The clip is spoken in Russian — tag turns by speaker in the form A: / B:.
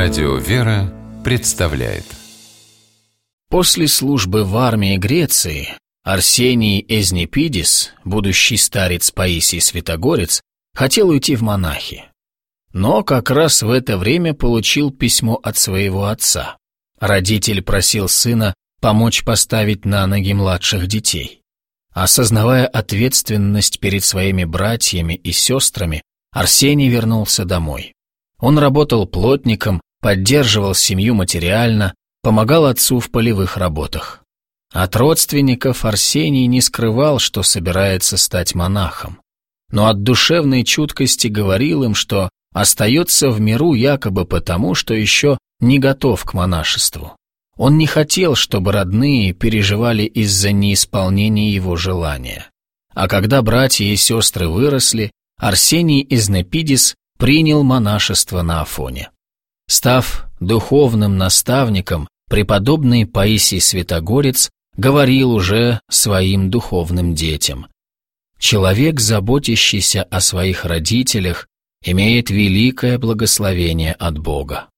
A: Радио «Вера» представляет.
B: После службы в армии Греции Арсений Эзнепидис, будущий старец Паисий Святогорец, хотел уйти в монахи. Но как раз в это время получил письмо от своего отца. Родитель просил сына помочь поставить на ноги младших детей. Осознавая ответственность перед своими братьями и сестрами, Арсений вернулся домой. Он работал плотником, поддерживал семью материально, помогал отцу в полевых работах. От родственников Арсений не скрывал, что собирается стать монахом. Но от душевной чуткости говорил им, что остается в миру якобы потому, что еще не готов к монашеству. Он не хотел, чтобы родные переживали из-за неисполнения его желания. А когда братья и сестры выросли, Арсений Эзнепидис принял монашество на Афоне. Став духовным наставником, преподобный Паисий Святогорец говорил уже своим духовным детям: «Человек, заботящийся о своих родителях, имеет великое благословение от Бога».